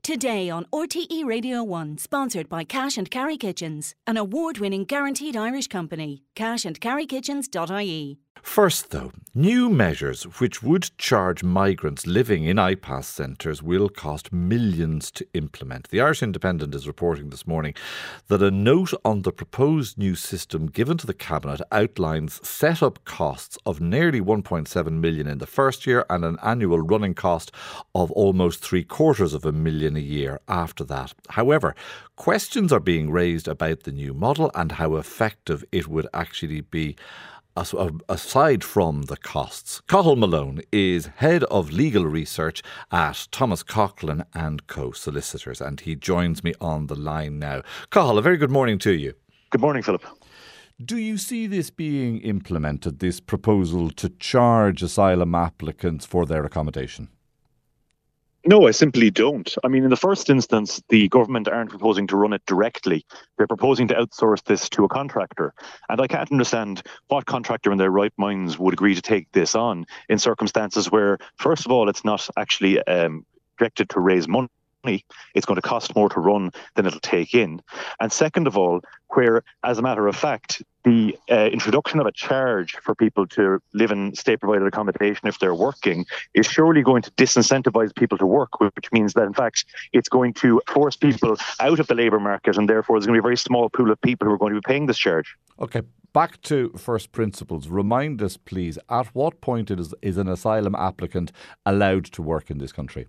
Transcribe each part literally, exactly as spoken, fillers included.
Today on R T E Radio one, sponsored by Cash and Carry Kitchens, an award-winning guaranteed Irish company. cash and carry kitchens dot I E. First, though, new measures which would charge migrants living in I PAS centres will cost millions to implement. The Irish Independent is reporting this morning that a note on the proposed new system given to the Cabinet outlines set-up costs of nearly one point seven million in the first year and an annual running cost of almost three quarters of a million a year after that. However, questions are being raised about the new model and how effective it would actually be. Aside from the costs. Cathal Malone is Head of Legal Research at Thomas Coughlan and Co. Solicitors, and he joins me on the line now. Cathal, a very good morning to you. Good morning, Philip. Do you see this being implemented, this proposal to charge asylum applicants for their accommodation? No, I simply don't. I mean, in the first instance, the government aren't proposing to run it directly. They're proposing to outsource this to a contractor. And I can't understand what contractor in their right minds would agree to take this on in circumstances where, first of all, it's not actually um, directed to raise money. It's going to cost more to run than it'll take in. And second of all, where, as a matter of fact, the uh, introduction of a charge for people to live in state-provided accommodation if they're working is surely going to disincentivize people to work, which means that, in fact, it's going to force people out of the labour market, and therefore there's going to be a very small pool of people who are going to be paying this charge. OK, back to first principles. Remind us, please, at what point it is, is an asylum applicant allowed to work in this country?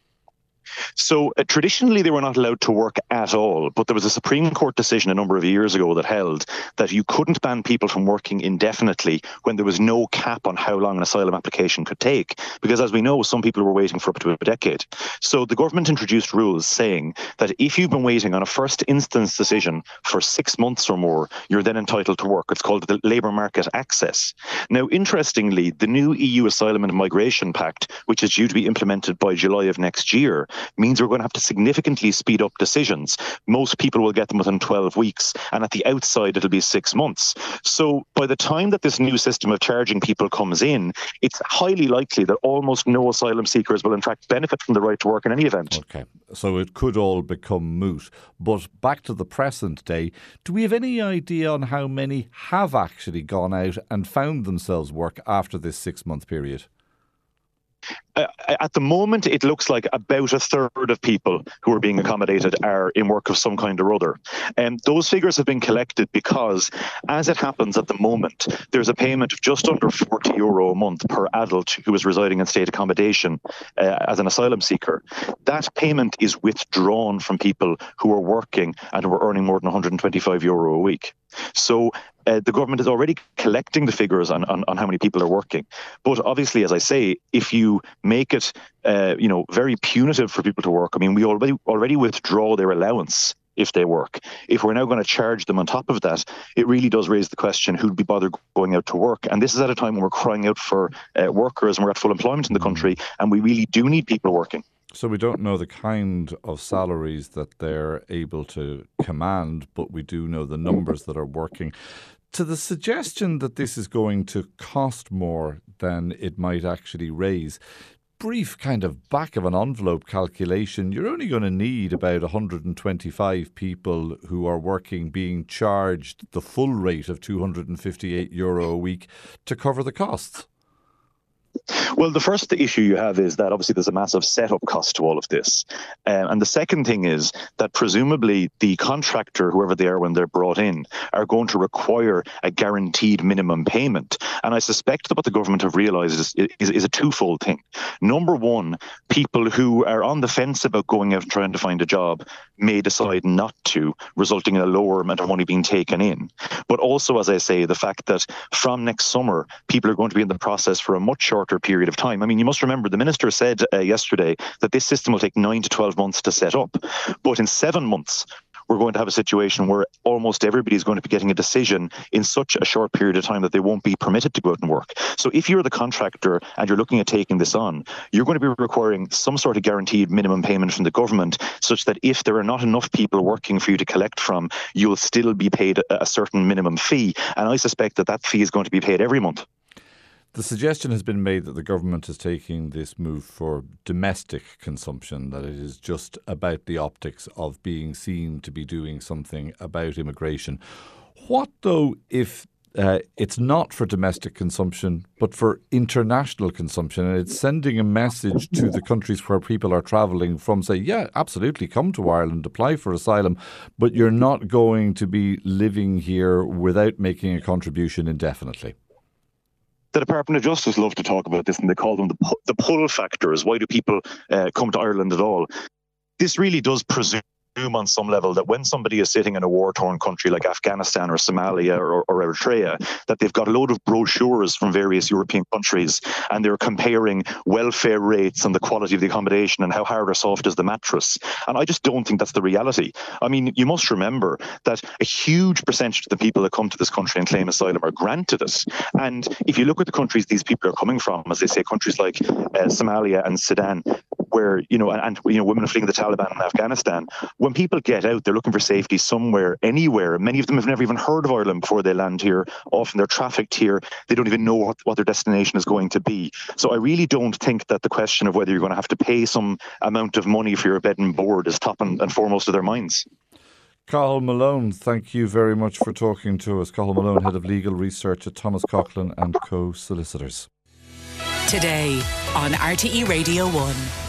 So uh, traditionally, they were not allowed to work at all. But there was a Supreme Court decision a number of years ago that held that you couldn't ban people from working indefinitely when there was no cap on how long an asylum application could take. Because as we know, some people were waiting for up to a decade. So the government introduced rules saying that if you've been waiting on a first instance decision for six months or more, you're then entitled to work. It's called the Labour Market Access. Now, interestingly, the new E U Asylum and Migration Pact, which is due to be implemented by July of next year, means we're going to have to significantly speed up decisions. Most people will get them within twelve weeks, and at the outside it'll be six months. So by the time that this new system of charging people comes in, it's highly likely that almost no asylum seekers will in fact benefit from the right to work in any event. OK, so it could all become moot. But back to the present day, do we have any idea on how many have actually gone out and found themselves work after this six-month period? Uh, at the moment, it looks like about a third of people who are being accommodated are in work of some kind or other. And those figures have been collected because, as it happens at the moment, there's a payment of just under forty euro a month per adult who is residing in state accommodation uh, as an asylum seeker. That payment is withdrawn from people who are working and who are earning more than one hundred twenty-five euro a week. So uh, the government is already collecting the figures on, on, on how many people are working. But obviously, as I say, if you make it, uh, you know, very punitive for people to work, I mean, we already already withdraw their allowance if they work. If we're now going to charge them on top of that, it really does raise the question, who'd be bothered going out to work? And this is at a time when we're crying out for uh, workers and we're at full employment in the country, and we really do need people working. So we don't know the kind of salaries that they're able to command, but we do know the numbers that are working. To the suggestion that this is going to cost more than it might actually raise, brief kind of back of an envelope calculation, you're only going to need about one hundred twenty-five people who are working being charged the full rate of two hundred fifty-eight euro a week to cover the costs. Well, the first issue you have is that obviously there's a massive setup cost to all of this. Um, and the second thing is that presumably the contractor, whoever they are when they're brought in, are going to require a guaranteed minimum payment. And I suspect that what the government have realised is, is, is a twofold thing. Number one, people who are on the fence about going out and trying to find a job may decide not to, resulting in a lower amount of money being taken in. But also, as I say, the fact that from next summer, people are going to be in the process for a much shorter period of time. I mean, you must remember the minister said uh, yesterday that this system will take nine to twelve months to set up. But in seven months, we're going to have a situation where almost everybody is going to be getting a decision in such a short period of time that they won't be permitted to go out and work. So if you're the contractor and you're looking at taking this on, you're going to be requiring some sort of guaranteed minimum payment from the government, such that if there are not enough people working for you to collect from, you'll still be paid a, a certain minimum fee. And I suspect that that fee is going to be paid every month. The the suggestion has been made that the government is taking this move for domestic consumption, that it is just about the optics of being seen to be doing something about immigration. What, though, if uh, it's not for domestic consumption, but for international consumption, and it's sending a message to the countries where people are travelling from, say, yeah, absolutely, come to Ireland, apply for asylum, but you're not going to be living here without making a contribution indefinitely? The Department of Justice love to talk about this, and they call them the, pu- the pull factors. Why do people uh, come to Ireland at all? This really does presume on some level that when somebody is sitting in a war-torn country like Afghanistan or Somalia or, or Eritrea, that they've got a load of brochures from various European countries and they're comparing welfare rates and the quality of the accommodation and how hard or soft is the mattress. And I just don't think that's the reality. I mean, you must remember that a huge percentage of the people that come to this country and claim asylum are granted it. And if you look at the countries these people are coming from, as they say, countries like uh, Somalia and Sudan, where, you know, and, and you know, women fleeing the Taliban in Afghanistan, when people get out, they're looking for safety somewhere, anywhere. Many of them have never even heard of Ireland before they land here. Often they're trafficked here. They don't even know what, what their destination is going to be. So I really don't think that the question of whether you're going to have to pay some amount of money for your bed and board is top and, and foremost of their minds. Cathal Malone, thank you very much for talking to us. Cathal Malone, Head of Legal Research at Thomas Coughlan and Co. Solicitors. Today on R T E Radio one.